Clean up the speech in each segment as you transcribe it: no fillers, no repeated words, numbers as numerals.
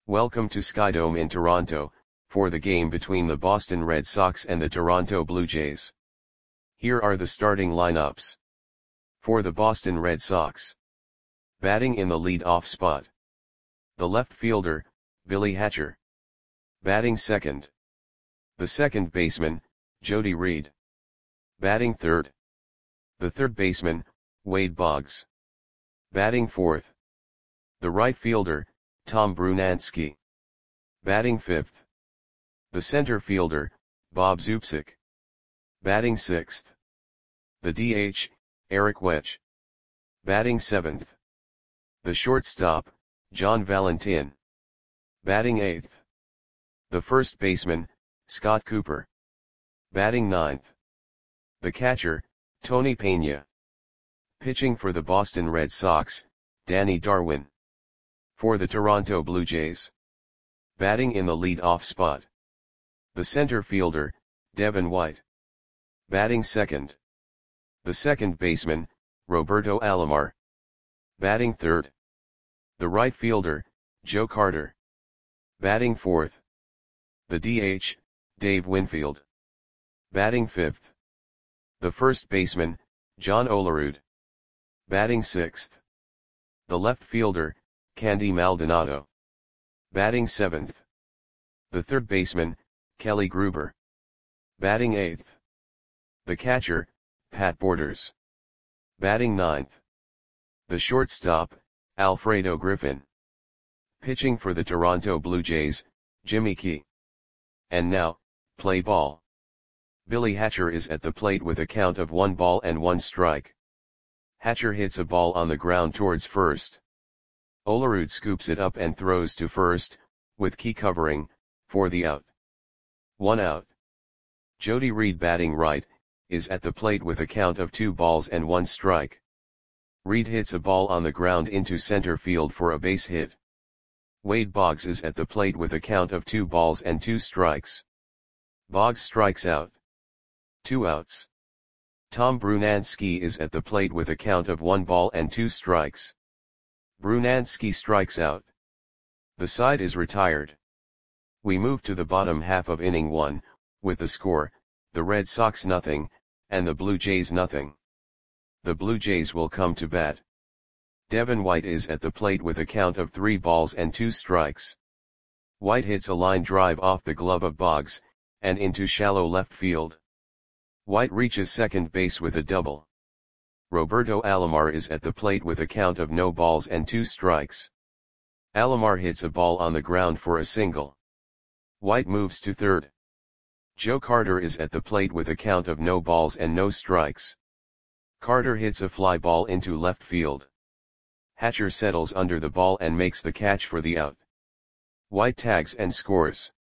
Welcome to Skydome in Toronto, for the game between the Boston Red Sox and the Toronto Blue Jays. Here are the starting lineups. For the Boston Red Sox. Batting in the lead-off spot. The left fielder, Billy Hatcher. Batting second. The second baseman, Jody Reed. Batting third. The third baseman, Wade Boggs. Batting fourth. The right fielder, Tom Brunansky. Batting fifth. The center fielder, Bob Zubcic. Batting sixth. The DH, Eric Wedge. Batting seventh. The shortstop, John Valentin. Batting eighth. The first baseman, Scott Cooper. Batting ninth. The catcher, Tony Pena. Pitching for the Boston Red Sox, Danny Darwin. For the Toronto Blue Jays. Batting in the lead-off spot. The center fielder, Devin White. Batting second. The second baseman, Roberto Alomar. Batting third. The right fielder, Joe Carter. Batting fourth. The DH, Dave Winfield. Batting fifth. The first baseman, John Olerud. Batting sixth. The left fielder, Candy Maldonado. Batting seventh. The third baseman, Kelly Gruber. Batting eighth. The catcher, Pat Borders. Batting ninth. The shortstop, Alfredo Griffin. Pitching for the Toronto Blue Jays, Jimmy Key. And now, play ball. Billy Hatcher is at the plate with a count of 1 ball and 1 strike. Hatcher hits a ball on the ground towards first. Olerud scoops it up and throws to first, with Key covering, for the out. 1 out. Jody Reed batting right, is at the plate with a count of 2 balls and 1 strike. Reed hits a ball on the ground into center field for a base hit. Wade Boggs is at the plate with a count of 2 balls and 2 strikes. Boggs strikes out. 2 outs. Tom Brunansky is at the plate with a count of 1 ball and 2 strikes. Brunansky strikes out. The side is retired. We move to the bottom half of inning 1, with the score, the Red Sox nothing, and the Blue Jays nothing. The Blue Jays will come to bat. Devin White is at the plate with a count of 3 balls and 2 strikes. White hits a line drive off the glove of Boggs, and into shallow left field. White reaches second base with a double. Roberto Alomar is at the plate with a count of no balls and 2 strikes. Alomar hits a ball on the ground for a single. White moves to third. Joe Carter is at the plate with a count of no balls and no strikes. Carter hits a fly ball into left field. Hatcher settles under the ball and makes the catch for the out. White tags and scores.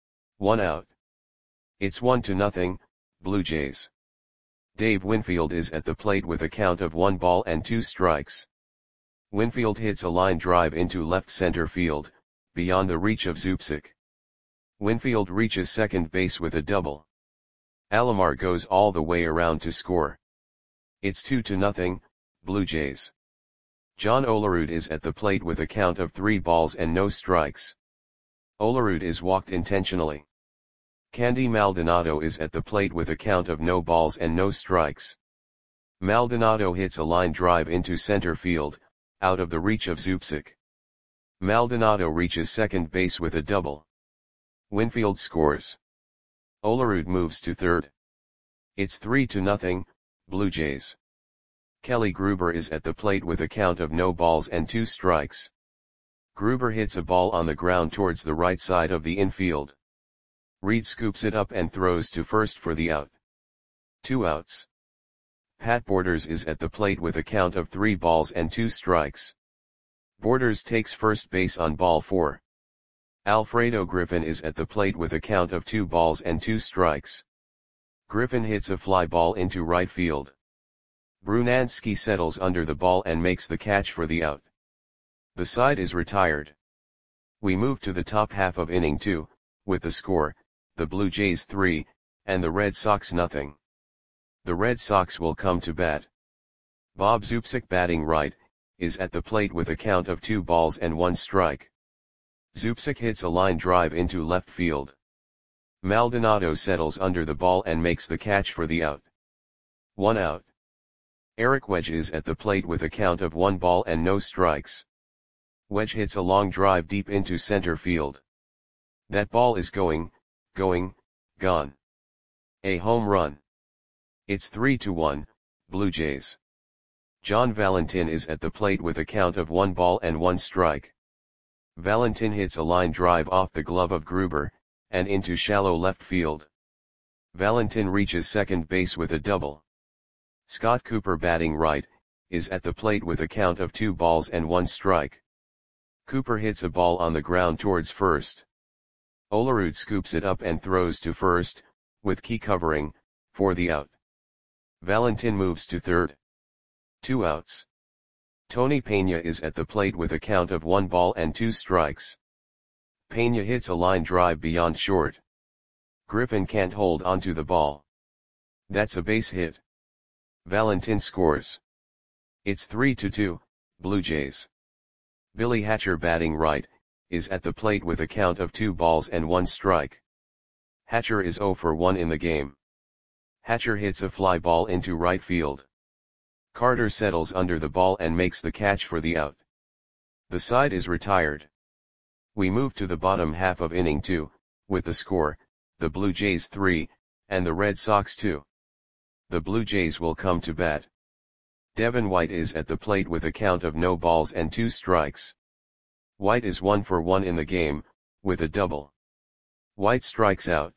1 out. It's 1-0, Blue Jays. Dave Winfield is at the plate with a count of 1 ball and 2 strikes. Winfield hits a line drive into left center field, beyond the reach of Zubcic. Winfield reaches second base with a double. Alomar goes all the way around to score. It's 2-0, Blue Jays. John Olerud is at the plate with a count of 3 balls and no strikes. Olerud is walked intentionally. Candy Maldonado is at the plate with a count of no balls and no strikes. Maldonado hits a line drive into center field, out of the reach of Zubcic. Maldonado reaches second base with a double. Winfield scores. Olerud moves to third. It's 3-0, Blue Jays. Kelly Gruber is at the plate with a count of no balls and 2 strikes. Gruber hits a ball on the ground towards the right side of the infield. Reed scoops it up and throws to first for the out. 2 outs. Pat Borders is at the plate with a count of 3 balls and 2 strikes. Borders takes first base on ball 4. Alfredo Griffin is at the plate with a count of 2 balls and 2 strikes. Griffin hits a fly ball into right field. Brunansky settles under the ball and makes the catch for the out. The side is retired. We move to the top half of inning 2, with the score, the Blue Jays 3, and the Red Sox nothing. The Red Sox will come to bat. Bob Zubcic batting right, is at the plate with a count of 2 balls and 1 strike. Zubcic hits a line drive into left field. Maldonado settles under the ball and makes the catch for the out. 1 out. Eric Wedge is at the plate with a count of 1 ball and no strikes. Wedge hits a long drive deep into center field. That ball is going, gone. A home run. It's 3-1, Blue Jays. John Valentin is at the plate with a count of 1 ball and 1 strike. Valentin hits a line drive off the glove of Gruber, and into shallow left field. Valentin reaches second base with a double. Scott Cooper, batting right, is at the plate with a count of 2 balls and 1 strike. Cooper hits a ball on the ground towards first. Olerud scoops it up and throws to first, with Key covering, for the out. Valentin moves to third. 2 outs. Tony Pena is at the plate with a count of 1 ball and 2 strikes. Pena hits a line drive beyond short. Griffin can't hold onto the ball. That's a base hit. Valentin scores. It's 3-2, Blue Jays. Billy Hatcher, batting right, is at the plate with a count of 2 balls and 1 strike. Hatcher is 0 for 1 in the game. Hatcher hits a fly ball into right field. Carter settles under the ball and makes the catch for the out. The side is retired. We move to the bottom half of inning 2, with the score, the Blue Jays 3, and the Red Sox 2. The Blue Jays will come to bat. Devin White is at the plate with a count of no balls and 2 strikes. White is 1 for 1 in the game, with a double. White strikes out.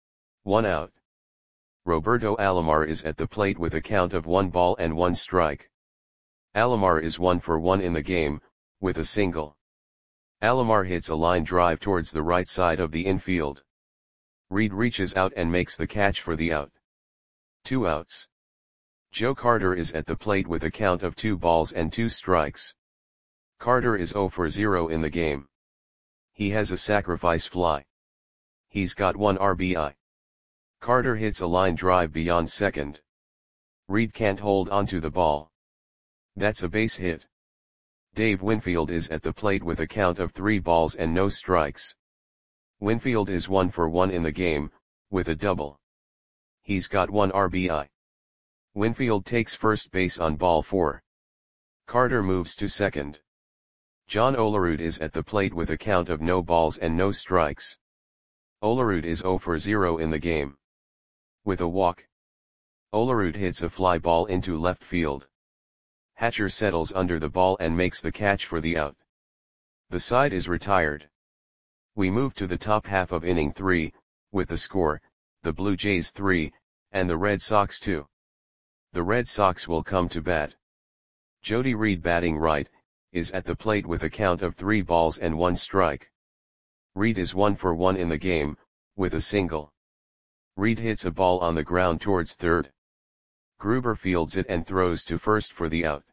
1 out. Roberto Alomar is at the plate with a count of 1 ball and 1 strike. Alomar is 1 for 1 in the game, with a single. Alomar hits a line drive towards the right side of the infield. Reed reaches out and makes the catch for the out. 2 outs. Joe Carter is at the plate with a count of 2 balls and 2 strikes. Carter is 0 for 0 in the game. He has a sacrifice fly. He's got 1 RBI. Carter hits a line drive beyond second. Reed can't hold onto the ball. That's a base hit. Dave Winfield is at the plate with a count of 3 balls and no strikes. Winfield is 1 for 1 in the game, with a double. He's got 1 RBI. Winfield takes first base on ball 4. Carter moves to second. John Olerud is at the plate with a count of no balls and no strikes. Olerud is 0 for 0 in the game. With a walk. Olerud hits a fly ball into left field. Hatcher settles under the ball and makes the catch for the out. The side is retired. We move to the top half of inning 3, with the score, the Blue Jays 3, and the Red Sox 2. The Red Sox will come to bat. Jody Reed, batting right, is at the plate with a count of 3 balls and 1 strike. Reed is 1 for 1 in the game, with a single. Reed hits a ball on the ground towards third. Gruber fields it and throws to first for the out.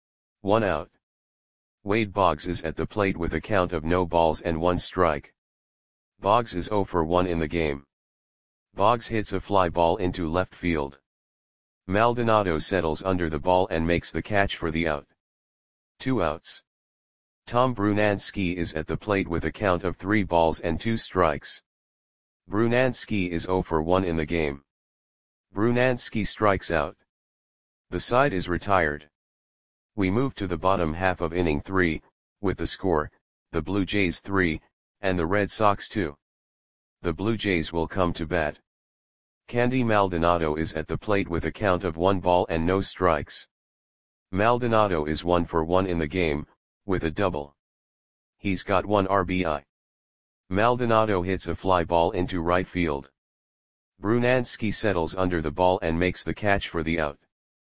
1 out. Wade Boggs is at the plate with a count of no balls and 1 strike. Boggs is 0 for 1 in the game. Boggs hits a fly ball into left field. Maldonado settles under the ball and makes the catch for the out. 2 outs. Tom Brunansky is at the plate with a count of 3 balls and 2 strikes. Brunansky is 0 for 1 in the game. Brunansky strikes out. The side is retired. We move to the bottom half of inning 3, with the score, the Blue Jays 3, and the Red Sox 2. The Blue Jays will come to bat. Candy Maldonado is at the plate with a count of 1 ball and no strikes. Maldonado is 1 for 1 in the game, with a double. He's got 1 RBI. Maldonado hits a fly ball into right field. Brunansky settles under the ball and makes the catch for the out.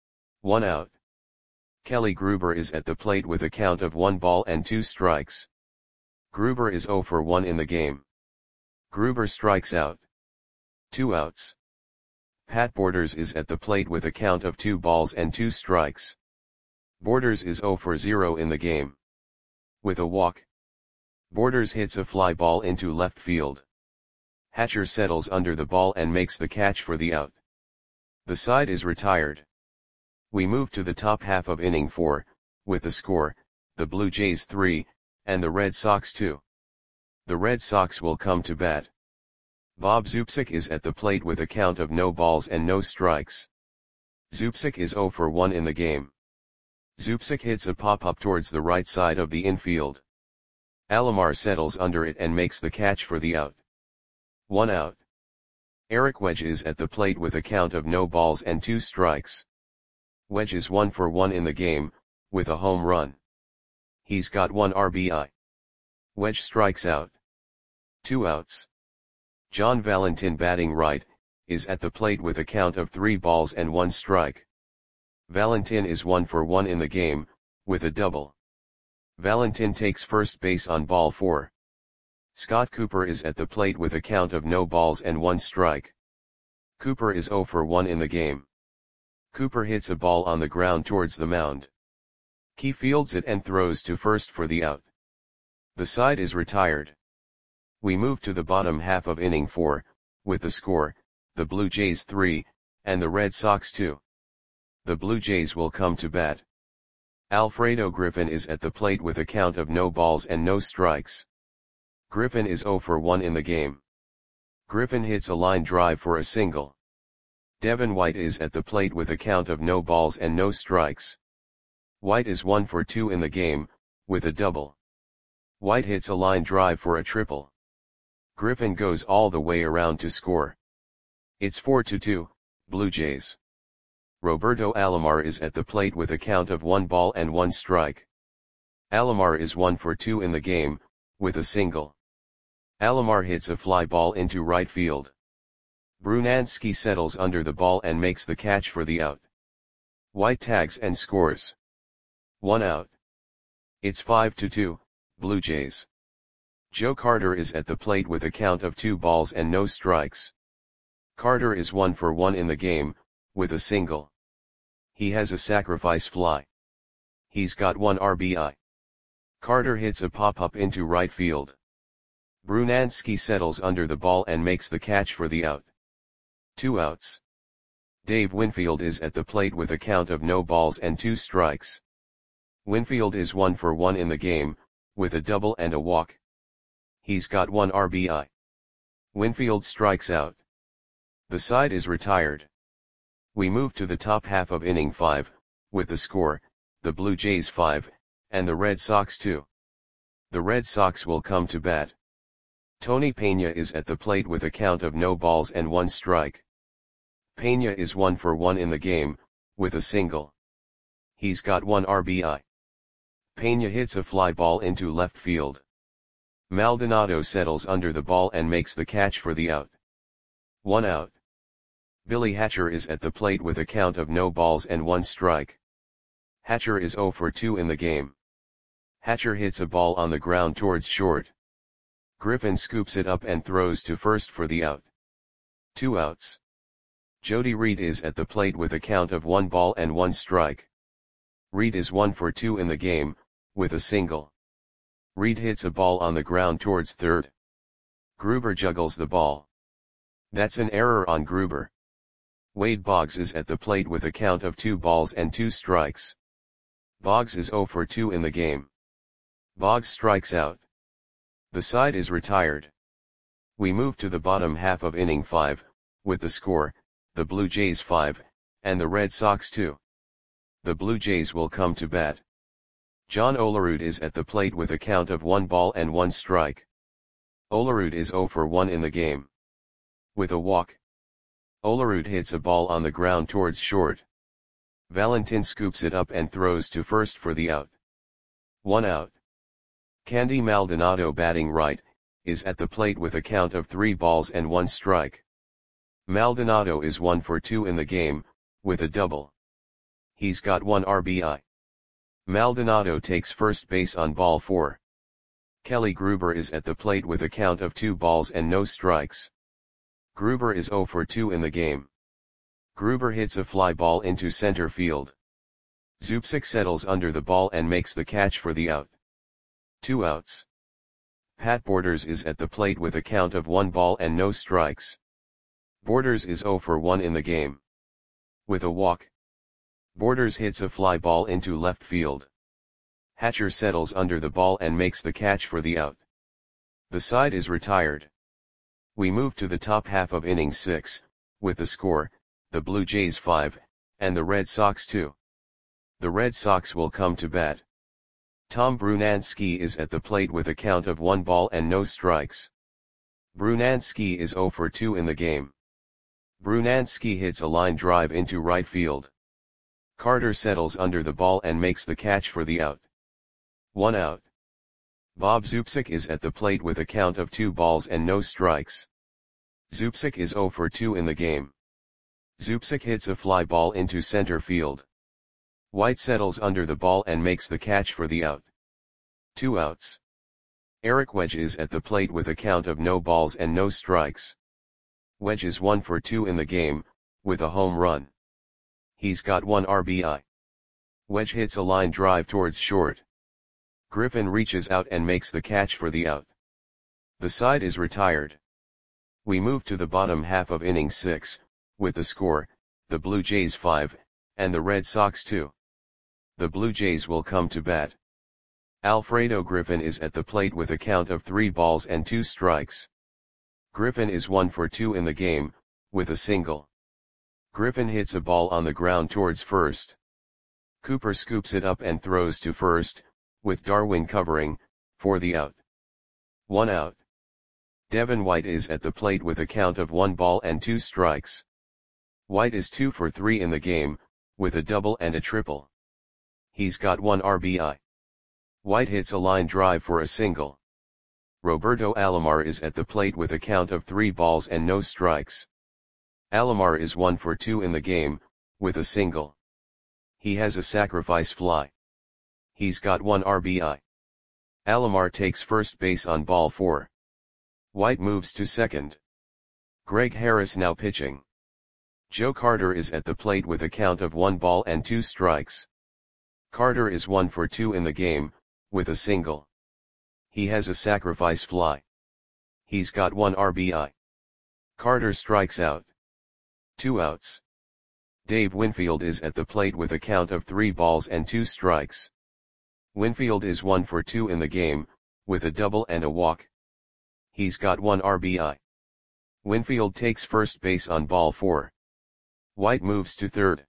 1 out. Kelly Gruber is at the plate with a count of 1 ball and 2 strikes. Gruber is 0 for 1 in the game. Gruber strikes out. 2 outs. Pat Borders is at the plate with a count of 2 balls and 2 strikes. Borders is 0 for 0 in the game. With a walk. Borders hits a fly ball into left field. Hatcher settles under the ball and makes the catch for the out. The side is retired. We move to the top half of inning 4, with the score, the Blue Jays 3, and the Red Sox 2. The Red Sox will come to bat. Bob Zupsik is at the plate with a count of no balls and no strikes. Zupsik is 0 for 1 in the game. Zupsik hits a pop-up towards the right side of the infield. Alomar settles under it and makes the catch for the out. 1 out. Eric Wedge is at the plate with a count of no balls and 2 strikes. Wedge is 1 for 1 in the game, with a home run. He's got 1 RBI. Wedge strikes out. 2 outs. John Valentin, batting right, is at the plate with a count of 3 balls and 1 strike. Valentin is 1 for 1 in the game, with a double. Valentin takes first base on ball 4. Scott Cooper is at the plate with a count of no balls and 1 strike. Cooper is 0 for 1 in the game. Cooper hits a ball on the ground towards the mound. Key fields it and throws to first for the out. The side is retired. We move to the bottom half of inning 4, with the score, the Blue Jays 3, and the Red Sox 2. The Blue Jays will come to bat. Alfredo Griffin is at the plate with a count of no balls and no strikes. Griffin is 0 for 1 in the game. Griffin hits a line drive for a single. Devin White is at the plate with a count of no balls and no strikes. White is 1 for 2 in the game, with a double. White hits a line drive for a triple. Griffin goes all the way around to score. It's 4-2, Blue Jays. Roberto Alomar is at the plate with a count of 1 ball and 1 strike. Alomar is 1 for 2 in the game, with a single. Alomar hits a fly ball into right field. Brunansky settles under the ball and makes the catch for the out. White tags and scores. 1 out. It's 5-2, Blue Jays. Joe Carter is at the plate with a count of 2 balls and no strikes. Carter is 1 for 1 in the game, with a single. He has a sacrifice fly. He's got 1 RBI. Carter hits a pop-up into right field. Brunansky settles under the ball and makes the catch for the out. 2 outs. Dave Winfield is at the plate with a count of no balls and 2 strikes. Winfield is 1 for 1 in the game, with a double and a walk. He's got 1 RBI. Winfield strikes out. The side is retired. We move to the top half of inning 5, with the score, the Blue Jays 5, and the Red Sox 2. The Red Sox will come to bat. Tony Peña is at the plate with a count of no balls and 1 strike. Peña is 1 for 1 in the game, with a single. He's got 1 RBI. Peña hits a fly ball into left field. Maldonado settles under the ball and makes the catch for the out. 1 out. Billy Hatcher is at the plate with a count of no balls and 1 strike. Hatcher is 0 for 2 in the game. Hatcher hits a ball on the ground towards short. Griffin scoops it up and throws to first for the out. 2 outs. Jody Reed is at the plate with a count of 1 ball and 1 strike. Reed is 1 for 2 in the game, with a single. Reed hits a ball on the ground towards third. Gruber juggles the ball. That's an error on Gruber. Wade Boggs is at the plate with a count of 2 balls and 2 strikes. Boggs is 0 for 2 in the game. Boggs strikes out. The side is retired. We move to the bottom half of inning 5, with the score, the Blue Jays 5, and the Red Sox 2. The Blue Jays will come to bat. John Olerud is at the plate with a count of 1 ball and 1 strike. Olerud is 0 for 1 in the game. With a walk. Olerud hits a ball on the ground towards short. Valentin scoops it up and throws to first for the out. 1 out. Candy Maldonado, batting right, is at the plate with a count of 3 balls and 1 strike. Maldonado is 1 for 2 in the game, with a double. He's got 1 RBI. Maldonado takes first base on ball 4. Kelly Gruber is at the plate with a count of 2 balls and no strikes. Gruber is 0 for 2 in the game. Gruber hits a fly ball into center field. Zupsik settles under the ball and makes the catch for the out. 2 outs. Pat Borders is at the plate with a count of 1 ball and no strikes. Borders is 0 for 1 in the game. With a walk. Borders hits a fly ball into left field. Hatcher settles under the ball and makes the catch for the out. The side is retired. We move to the top half of innings 6, with the score, the Blue Jays 5, and the Red Sox 2. The Red Sox will come to bat. Tom Brunansky is at the plate with a count of 1 ball and no strikes. Brunansky is 0 for 2 in the game. Brunansky hits a line drive into right field. Carter settles under the ball and makes the catch for the out. 1 out. Bob Zubcic is at the plate with a count of 2 balls and no strikes. Zubcic is 0 for 2 in the game. Zubcic hits a fly ball into center field. White settles under the ball and makes the catch for the out. 2 outs. Eric Wedge is at the plate with a count of no balls and no strikes. Wedge is 1 for 2 in the game, with a home run. He's got 1 RBI. Wedge hits a line drive towards short. Griffin reaches out and makes the catch for the out. The side is retired. We move to the bottom half of inning 6, with the score, the Blue Jays 5, and the Red Sox 2. The Blue Jays will come to bat. Alfredo Griffin is at the plate with a count of 3 balls and 2 strikes. Griffin is 1 for 2 in the game, with a single. Griffin hits a ball on the ground towards first. Cooper scoops it up and throws to first, with Darwin covering, for the out. 1 out. Devin White is at the plate with a count of 1 ball and 2 strikes. White is 2 for 3 in the game, with a double and a triple. He's got 1 RBI. White hits a line drive for a single. Roberto Alomar is at the plate with a count of 3 balls and no strikes. Alomar is 1 for 2 in the game, with a single. He has a sacrifice fly. He's got 1 RBI. Alomar takes first base on ball 4. White moves to second. Greg Harris now pitching. Joe Carter is at the plate with a count of 1 ball and 2 strikes. Carter is 1 for 2 in the game, with a single. He has a sacrifice fly. He's got 1 RBI. Carter strikes out. 2 outs. Dave Winfield is at the plate with a count of 3 balls and 2 strikes. Winfield is 1 for 2 in the game, with a double and a walk. He's got 1 RBI. Winfield takes first base on ball 4. White moves to third.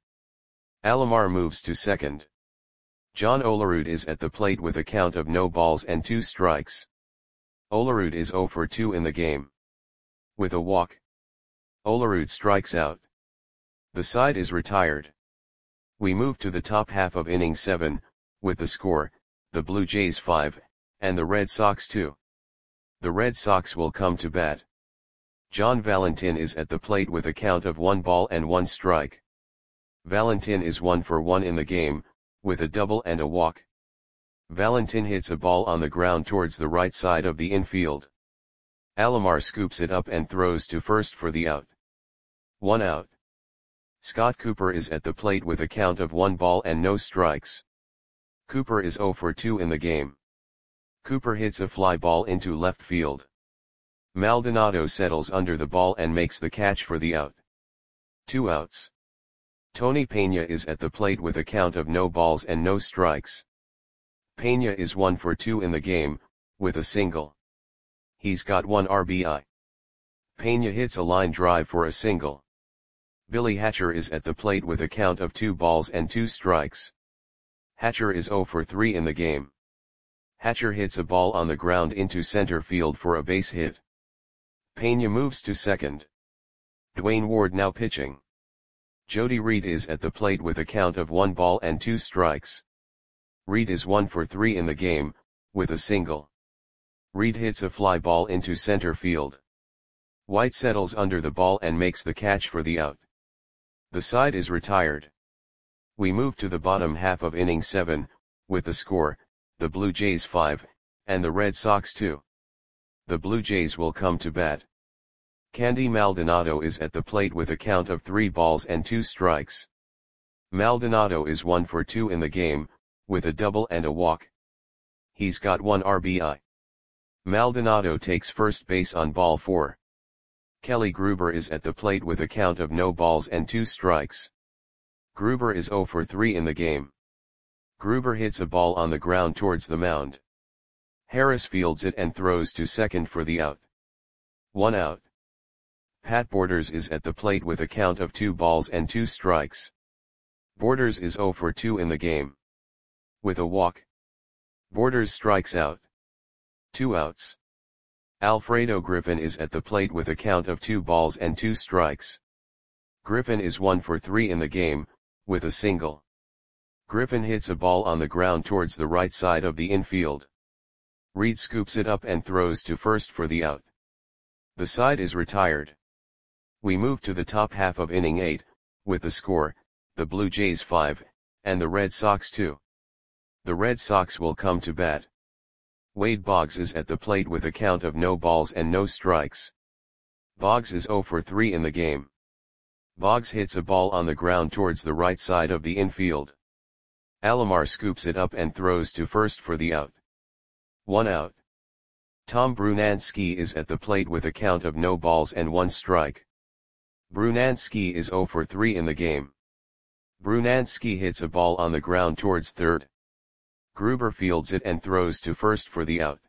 Alomar moves to second. John Olerud is at the plate with a count of no balls and 2 strikes. Olerud is 0 for 2 in the game. With a walk. Olerud strikes out. The side is retired. We move to the top half of inning 7, with the score, the Blue Jays 5, and the Red Sox 2. The Red Sox will come to bat. John Valentin is at the plate with a count of 1 ball and 1 strike. Valentin is 1 for 1 in the game, with a double and a walk. Valentin hits a ball on the ground towards the right side of the infield. Alomar scoops it up and throws to first for the out. 1 out. Scott Cooper is at the plate with a count of 1 ball and no strikes. Cooper is 0 for 2 in the game. Cooper hits a fly ball into left field. Maldonado settles under the ball and makes the catch for the out. 2 outs. Tony Peña is at the plate with a count of no balls and no strikes. Peña is 1 for 2 in the game, with a single. He's got 1 RBI. Peña hits a line drive for a single. Billy Hatcher is at the plate with a count of 2 balls and 2 strikes. Hatcher is 0 for 3 in the game. Hatcher hits a ball on the ground into center field for a base hit. Peña moves to second. Dwayne Ward now pitching. Jody Reed is at the plate with a count of 1 ball and 2 strikes. Reed is 1 for 3 in the game, with a single. Reed hits a fly ball into center field. White settles under the ball and makes the catch for the out. The side is retired. We move to the bottom half of inning 7, with the score, the Blue Jays 5, and the Red Sox 2. The Blue Jays will come to bat. Candy Maldonado is at the plate with a count of 3 balls and 2 strikes. Maldonado is 1 for 2 in the game, with a double and a walk. He's got 1 RBI. Maldonado takes first base on ball 4. Kelly Gruber is at the plate with a count of no balls and 2 strikes. Gruber is 0 for 3 in the game. Gruber hits a ball on the ground towards the mound. Harris fields it and throws to second for the out. 1 out. Pat Borders is at the plate with a count of 2 balls and 2 strikes. Borders is 0 for 2 in the game. With a walk, Borders strikes out. 2 outs. Alfredo Griffin is at the plate with a count of 2 balls and 2 strikes. Griffin is 1 for 3 in the game, with a single. Griffin hits a ball on the ground towards the right side of the infield. Reed scoops it up and throws to first for the out. The side is retired. We move to the top half of inning 8, with the score, the Blue Jays 5, and the Red Sox 2. The Red Sox will come to bat. Wade Boggs is at the plate with a count of no balls and no strikes. Boggs is 0 for 3 in the game. Boggs hits a ball on the ground towards the right side of the infield. Alomar scoops it up and throws to first for the out. 1 out. Tom Brunansky is at the plate with a count of no balls and 1 strike. Brunansky is 0 for 3 in the game. Brunansky hits a ball on the ground towards third. Gruber fields it and throws to first for the out.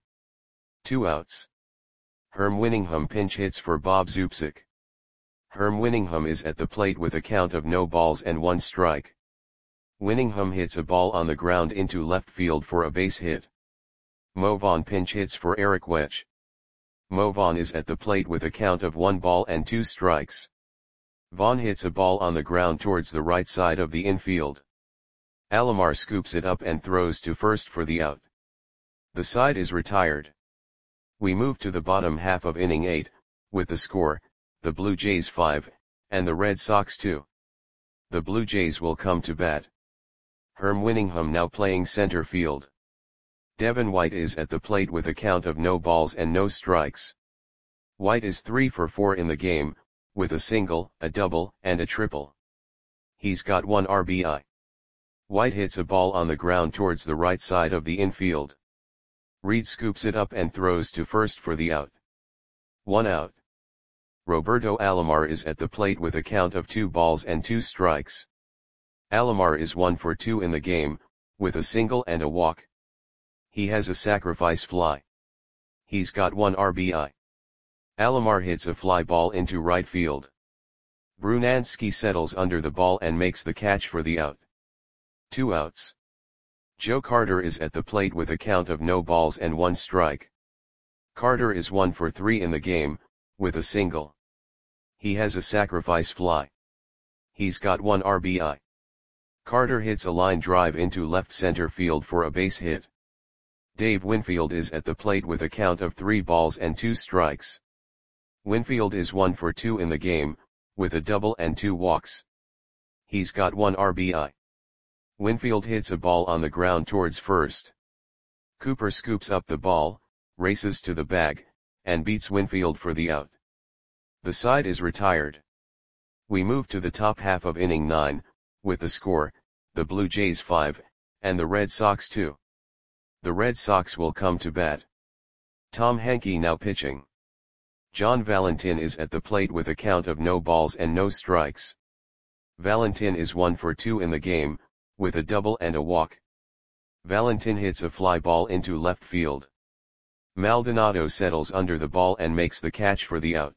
2 outs. Herm Winningham pinch hits for Bob Zupsik. Herm Winningham is at the plate with a count of no balls and 1 strike. Winningham hits a ball on the ground into left field for a base hit. Mo Vaughn pinch hits for Eric Wedge. Mo Vaughn is at the plate with a count of 1 ball and 2 strikes. Vaughn hits a ball on the ground towards the right side of the infield. Alomar scoops it up and throws to first for the out. The side is retired. We move to the bottom half of inning 8, with the score, the Blue Jays 5, and the Red Sox 2. The Blue Jays will come to bat. Herm Winningham now playing center field. Devin White is at the plate with a count of no balls and no strikes. White is 3 for 4 in the game, with a single, a double, and a triple. He's got 1 RBI. White hits a ball on the ground towards the right side of the infield. Reed scoops it up and throws to first for the out. 1 out. Roberto Alomar is at the plate with a count of 2 balls and 2 strikes. Alomar is 1 for 2 in the game, with a single and a walk. He has a sacrifice fly. He's got 1 RBI. Alomar hits a fly ball into right field. Brunansky settles under the ball and makes the catch for the out. 2 outs. Joe Carter is at the plate with a count of no balls and 1 strike. Carter is 1 for 3 in the game, with a single. He has a sacrifice fly. He's got 1 RBI. Carter hits a line drive into left center field for a base hit. Dave Winfield is at the plate with a count of 3 balls and 2 strikes. Winfield is 1 for 2 in the game, with a double and 2 walks. He's got 1 RBI. Winfield hits a ball on the ground towards first. Cooper scoops up the ball, races to the bag, and beats Winfield for the out. The side is retired. We move to the top half of inning 9, with the score, the Blue Jays 5, and the Red Sox 2. The Red Sox will come to bat. Tom Henke now pitching. John Valentin is at the plate with a count of no balls and no strikes. Valentin is 1 for 2 in the game, with a double and a walk. Valentin hits a fly ball into left field. Maldonado settles under the ball and makes the catch for the out.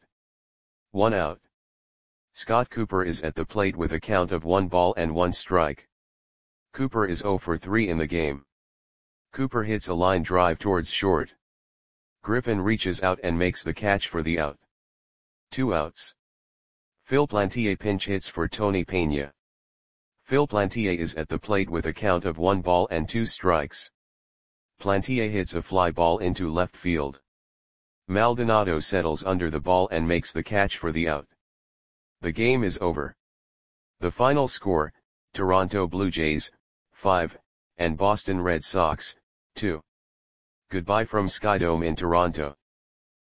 1 out. Scott Cooper is at the plate with a count of 1 ball and 1 strike. Cooper is 0 for 3 in the game. Cooper hits a line drive towards short. Griffin reaches out and makes the catch for the out. 2 outs. Phil Plantier pinch hits for Tony Pena. Phil Plantier is at the plate with a count of 1 ball and 2 strikes. Plantier hits a fly ball into left field. Maldonado settles under the ball and makes the catch for the out. The game is over. The final score, Toronto Blue Jays, 5, and Boston Red Sox, 2. Goodbye from Skydome in Toronto.